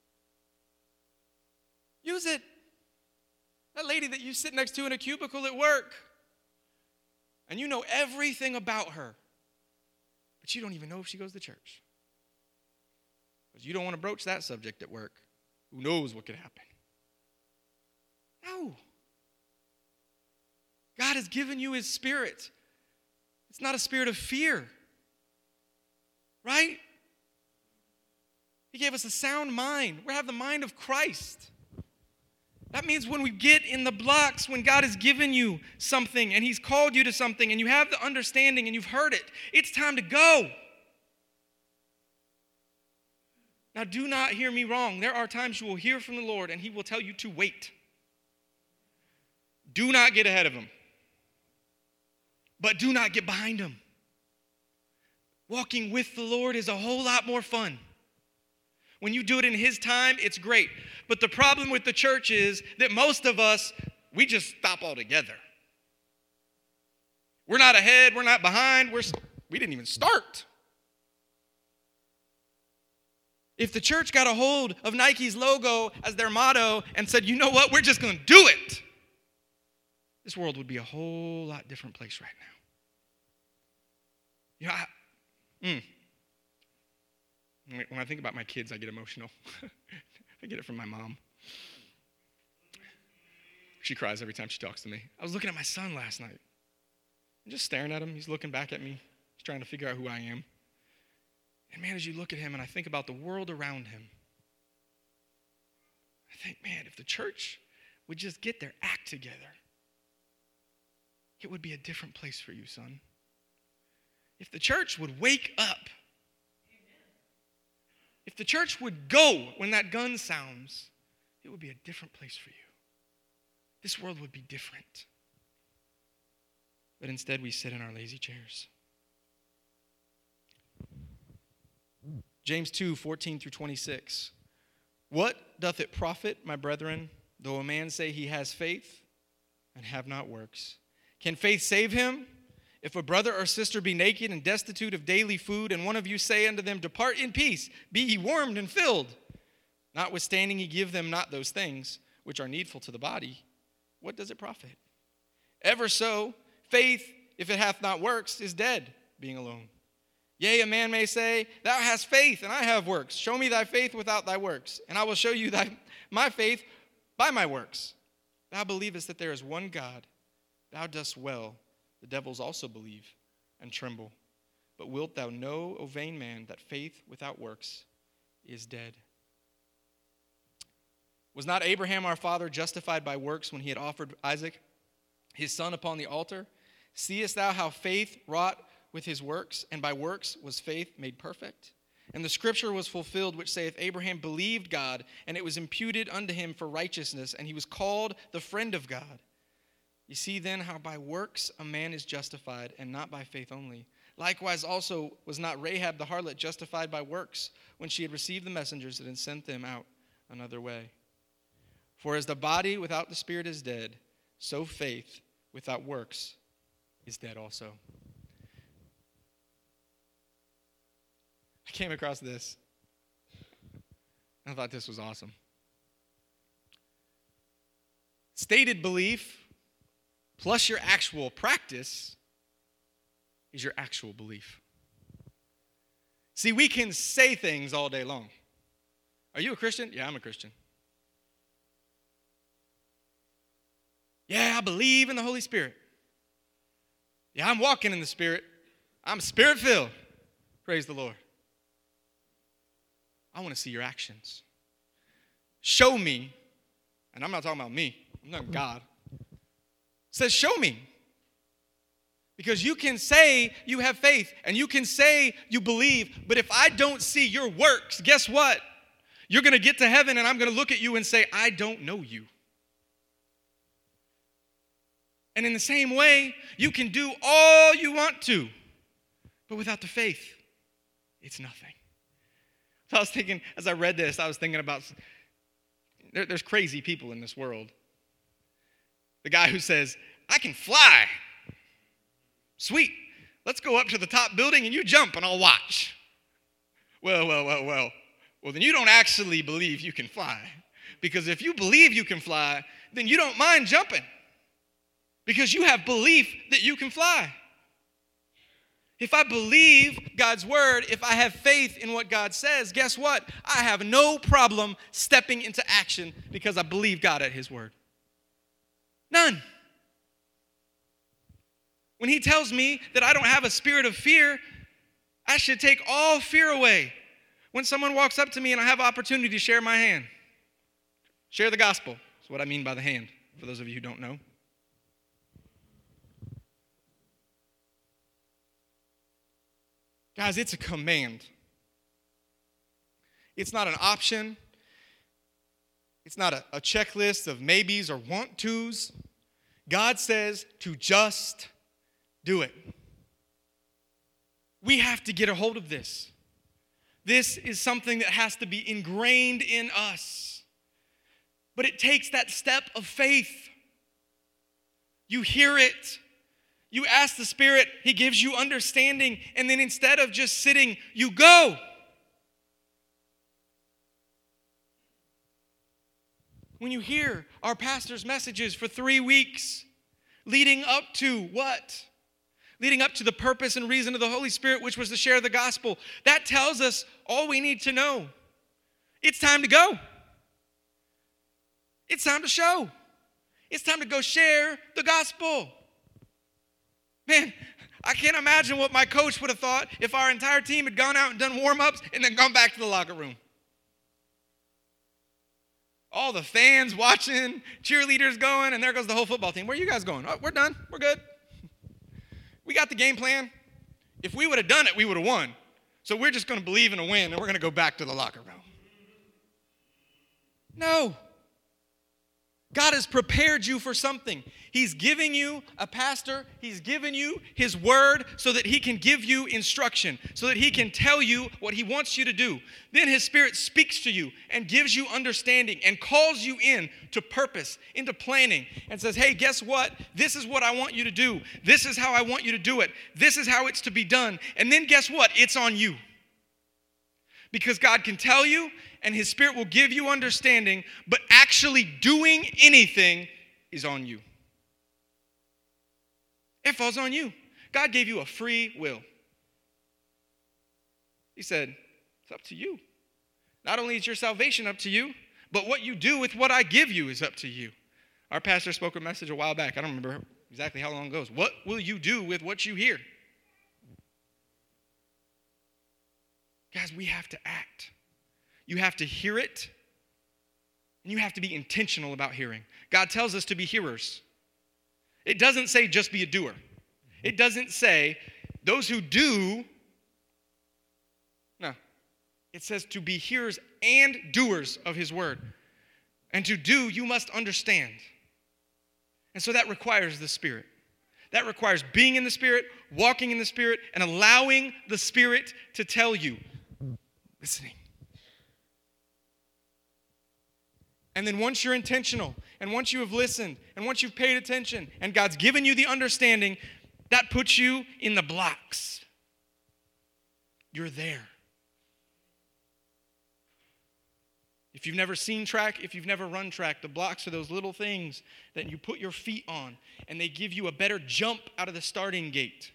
Use it. That lady that you sit next to in a cubicle at work, and you know everything about her, but you don't even know if she goes to church. Because you don't want to broach that subject at work. Who knows what could happen? No. God has given you his spirit. It's not a spirit of fear. Right? He gave us a sound mind. We have the mind of Christ. That means when we get in the blocks, when God has given you something and he's called you to something and you have the understanding and you've heard it, it's time to go. Now, do not hear me wrong. There are times you will hear from the Lord and he will tell you to wait. Do not get ahead of him. But do not get behind him. Walking with the Lord is a whole lot more fun. When you do it in his time, it's great. But the problem with the church is that most of us, we just stop altogether. We're not ahead, we're not behind, we didn't even start. If the church got a hold of Nike's logo as their motto and said, you know what, we're just going to do it, this world would be a whole lot different place right now. When I think about my kids, I get emotional. I get it from my mom. She cries every time she talks to me. I was looking at my son last night. I'm just staring at him. He's looking back at me. He's trying to figure out who I am. And man, as you look at him and I think about the world around him, I think, man, if the church would just get their act together, it would be a different place for you, son. If the church would wake up, if the church would go when that gun sounds, it would be a different place for you. This world would be different. But instead, we sit in our lazy chairs. James 2:14-26. What doth it profit, my brethren, though a man say he has faith and have not works? Can faith save him? If a brother or sister be naked and destitute of daily food, and one of you say unto them, depart in peace, be ye warmed and filled, notwithstanding ye give them not those things which are needful to the body, what does it profit? Ever so, faith, if it hath not works, is dead, being alone. Yea, a man may say, thou hast faith, and I have works. Show me thy faith without thy works, and I will show you my faith by my works. Thou believest that there is one God. Thou dost well. The devils also believe and tremble. But wilt thou know, O vain man, that faith without works is dead? Was not Abraham our father justified by works when he had offered Isaac, his son, upon the altar? Seest thou how faith wrought with his works, and by works was faith made perfect? And the scripture was fulfilled, which saith, Abraham believed God, and it was imputed unto him for righteousness, and he was called the friend of God. You see then how by works a man is justified, and not by faith only. Likewise also was not Rahab the harlot justified by works, when she had received the messengers and had sent them out another way. For as the body without the spirit is dead, so faith without works is dead also. I came across this. I thought this was awesome. Stated belief plus your actual practice is your actual belief. See, we can say things all day long. Are you a Christian? Yeah, I'm a Christian. Yeah, I believe in the Holy Spirit. Yeah, I'm walking in the Spirit. I'm Spirit-filled. Praise the Lord. I want to see your actions. Show me, and I'm not talking about me, I'm talking God. It says, show me. Because you can say you have faith, and you can say you believe, but if I don't see your works, guess what? You're going to get to heaven, and I'm going to look at you and say, I don't know you. And in the same way, you can do all you want to, but without the faith, it's nothing. So I was thinking, as I read this, I was thinking about, there's crazy people in this world. The guy who says, I can fly. Sweet. Let's go up to the top building and you jump and I'll watch. Well, then you don't actually believe you can fly. Because if you believe you can fly, then you don't mind jumping. Because you have belief that you can fly. If I believe God's word, if I have faith in what God says, guess what? I have no problem stepping into action because I believe God at his word. None. When he tells me that I don't have a spirit of fear, I should take all fear away. When someone walks up to me and I have opportunity to share my hand, share the gospel. That's what I mean by the hand, for those of you who don't know. Guys, it's a command. It's not an option. It's not a checklist of maybes or want tos. God says to just do it. We have to get a hold of this. This is something that has to be ingrained in us. But it takes that step of faith. You hear it. You ask the Spirit, he gives you understanding, and then instead of just sitting, you go. When you hear our pastor's messages for 3 weeks, leading up to what? Leading up to the purpose and reason of the Holy Spirit, which was to share the gospel, that tells us all we need to know. It's time to go. It's time to show. It's time to go share the gospel. Man, I can't imagine what my coach would have thought if our entire team had gone out and done warm-ups and then gone back to the locker room. All the fans watching, cheerleaders going, and there goes the whole football team. Where are you guys going? Oh, we're done. We're good. We got the game plan. If we would have done it, we would have won. So we're just going to believe in a win, and we're going to go back to the locker room. No. God has prepared you for something. He's giving you a pastor. He's given you his word so that he can give you instruction, so that he can tell you what he wants you to do. Then his Spirit speaks to you and gives you understanding and calls you in to purpose, into planning, and says, hey, guess what? This is what I want you to do. This is how I want you to do it. This is how it's to be done. And then guess what? It's on you. Because God can tell you, and his Spirit will give you understanding, but actually doing anything is on you. It falls on you. God gave you a free will. He said, it's up to you. Not only is your salvation up to you, but what you do with what I give you is up to you. Our pastor spoke a message a while back. I don't remember exactly how long it goes. What will you do with what you hear? Guys, we have to act. You have to hear it, and you have to be intentional about hearing. God tells us to be hearers. It doesn't say just be a doer. It doesn't say those who do. No. It says to be hearers and doers of his word. And to do, you must understand. And so that requires the Spirit. That requires being in the Spirit, walking in the Spirit, and allowing the Spirit to tell you. Listening. And then once you're intentional, and once you have listened, and once you've paid attention, and God's given you the understanding, that puts you in the blocks. You're there. If you've never seen track, if you've never run track, the blocks are those little things that you put your feet on, and they give you a better jump out of the starting gate.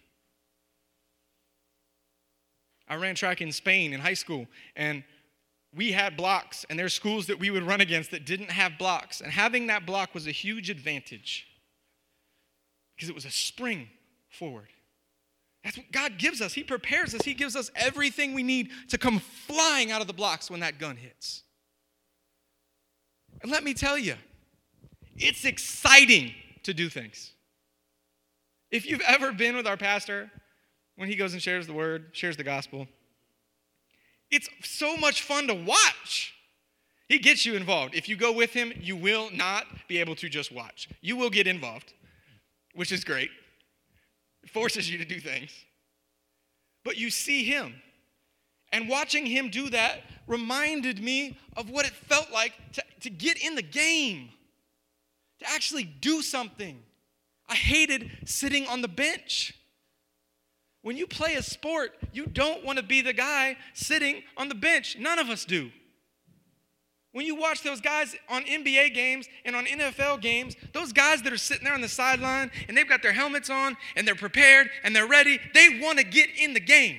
I ran track in Spain in high school, and we had blocks, and there's schools that we would run against that didn't have blocks, and having that block was a huge advantage because it was a spring forward. That's what God gives us. He prepares us. He gives us everything we need to come flying out of the blocks when that gun hits. And let me tell you, it's exciting to do things. If you've ever been with our pastor, when he goes and shares the word, shares the gospel, it's so much fun to watch. He gets you involved. If you go with him, you will not be able to just watch. You will get involved, which is great. It forces you to do things. But you see him. And watching him do that reminded me of what it felt like to get in the game, to actually do something. I hated sitting on the bench. When you play a sport, you don't want to be the guy sitting on the bench. None of us do. When you watch those guys on NBA games and on NFL games, those guys that are sitting there on the sideline and they've got their helmets on and they're prepared and they're ready, they want to get in the game.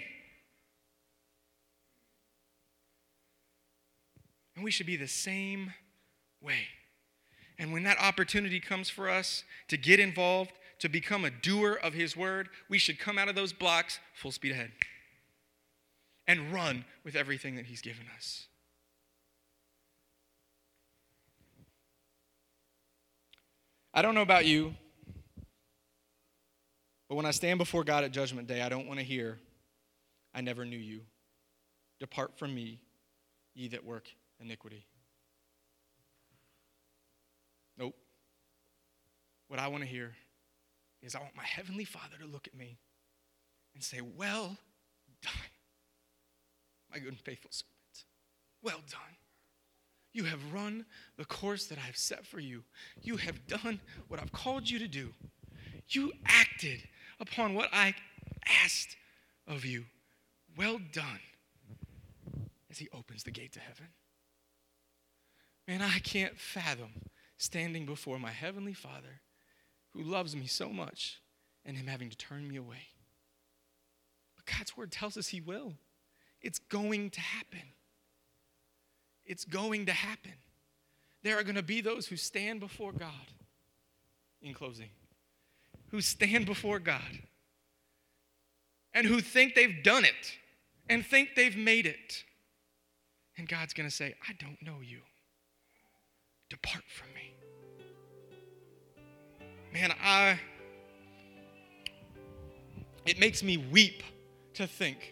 And we should be the same way. And when that opportunity comes for us to get involved, to become a doer of his word, we should come out of those blocks full speed ahead and run with everything that he's given us. I don't know about you, but when I stand before God at Judgment Day, I don't want to hear, I never knew you. Depart from me, ye that work iniquity. Nope. What I want to hear is I want my Heavenly Father to look at me and say, well done, my good and faithful servant. Well done. You have run the course that I have set for you. You have done what I've called you to do. You acted upon what I asked of you. Well done. As he opens the gate to heaven. Man, I can't fathom standing before my Heavenly Father who loves me so much and him having to turn me away. But God's word tells us he will. It's going to happen. It's going to happen. There are going to be those who stand before God, in closing, who stand before God and who think they've done it and think they've made it. And God's going to say, I don't know you. Depart from me. Man, it makes me weep to think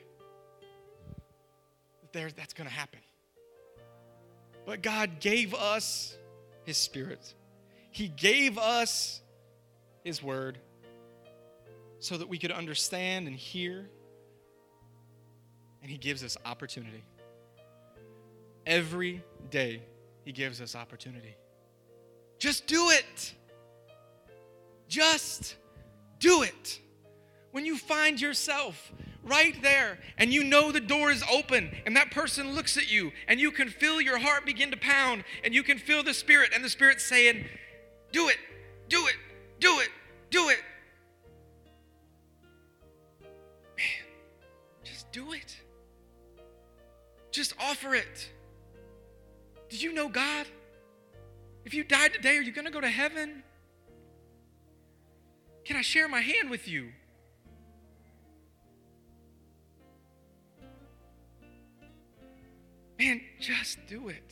that that's going to happen. But God gave us his Spirit. He gave us his word so that we could understand and hear. And he gives us opportunity. Every day he gives us opportunity. Just do it. Just do it. When you find yourself right there and you know the door is open and that person looks at you and you can feel your heart begin to pound and you can feel the Spirit and the Spirit saying, do it, do it, do it, do it. Man, just do it. Just offer it. Do you know God? If you died today, are you going to go to heaven? Can I share my hand with you? Man, just do it.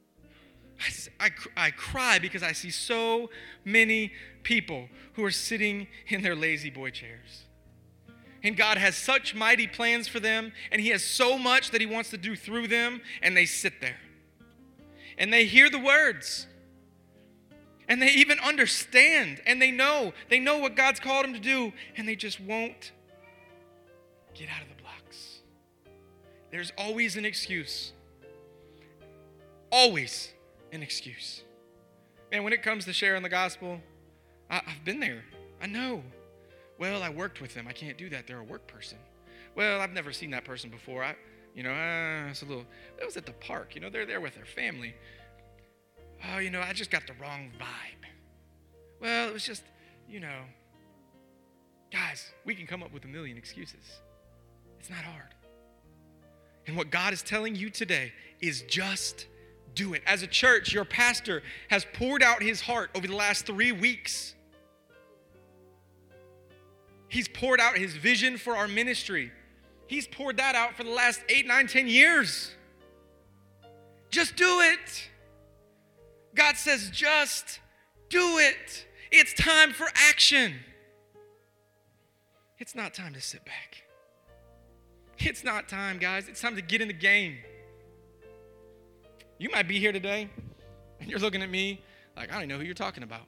I cry because I see so many people who are sitting in their lazy boy chairs. And God has such mighty plans for them, and He has so much that He wants to do through them, and they sit there. And they hear the words. And they even understand, and they know what God's called them to do, and they just won't get out of the blocks. There's always an excuse. Always an excuse. Man, when it comes to sharing the gospel, I've been there. I know. Well, I worked with them. I can't do that. They're a work person. Well, I've never seen that person before. It's a little, it was at the park. They're there with their family. Oh, I just got the wrong vibe. Well, it was just, guys, we can come up with a million excuses. It's not hard. And what God is telling you today is just do it. As a church, your pastor has poured out his heart over the last 3 weeks. He's poured out his vision for our ministry. He's poured that out for the last 8, 9, 10 years. Just do it. God says, just do it. It's time for action. It's not time to sit back. It's not time, guys. It's time to get in the game. You might be here today, and you're looking at me like, I don't know who you're talking about.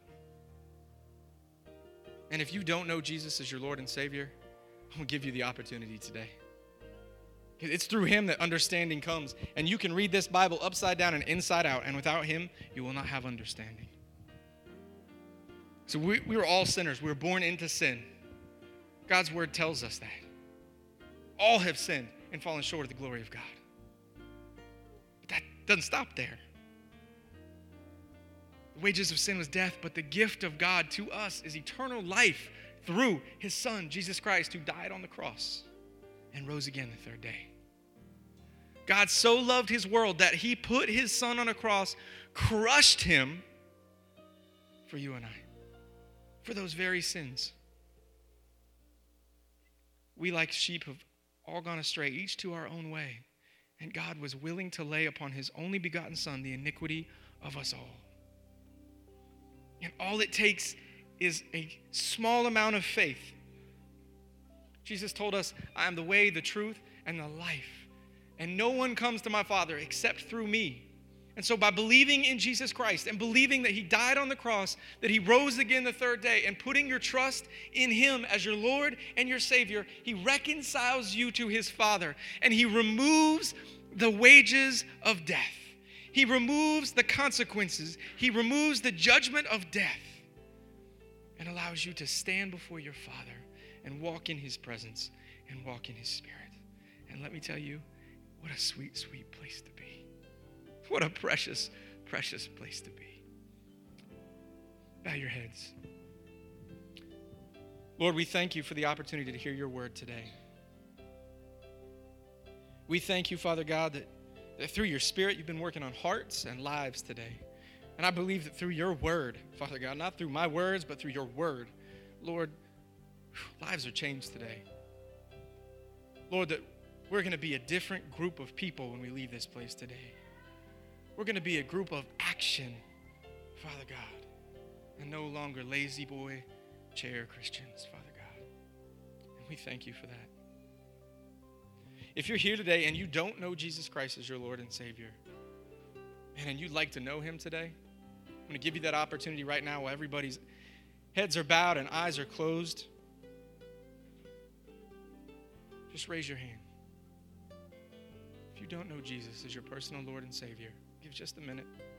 And if you don't know Jesus as your Lord and Savior, I'm going to give you the opportunity today. It's through Him that understanding comes. And you can read this Bible upside down and inside out, and without Him, you will not have understanding. So we were all sinners. We were born into sin. God's Word tells us that. All have sinned and fallen short of the glory of God. But that doesn't stop there. The wages of sin was death, but the gift of God to us is eternal life through His Son, Jesus Christ, who died on the cross and rose again the third day. God so loved His world that He put His Son on a cross, crushed Him for you and I, for those very sins. We like sheep have all gone astray, each to our own way. And God was willing to lay upon His only begotten Son the iniquity of us all. And all it takes is a small amount of faith. Jesus told us, I am the way, the truth, and the life. And no one comes to my Father except through me. And so by believing in Jesus Christ and believing that He died on the cross, that He rose again the third day, and putting your trust in Him as your Lord and your Savior, He reconciles you to His Father, and He removes the wages of death. He removes the consequences. He removes the judgment of death and allows you to stand before your Father and walk in His presence and walk in His Spirit. And let me tell you, what a sweet, sweet place to be. What a precious, precious place to be. Bow your heads. Lord, we thank You for the opportunity to hear Your word today. We thank You, Father God, that through Your Spirit, You've been working on hearts and lives today. And I believe that through Your word, Father God, not through my words, but through Your word, Lord, lives are changed today. Lord, that we're going to be a different group of people when we leave this place today. We're going to be a group of action, Father God, and no longer lazy boy chair Christians, Father God. And we thank You for that. If you're here today and you don't know Jesus Christ as your Lord and Savior, and you'd like to know Him today, I'm going to give you that opportunity right now while everybody's heads are bowed and eyes are closed. Just raise your hand. If you don't know Jesus as your personal Lord and Savior, give just a minute.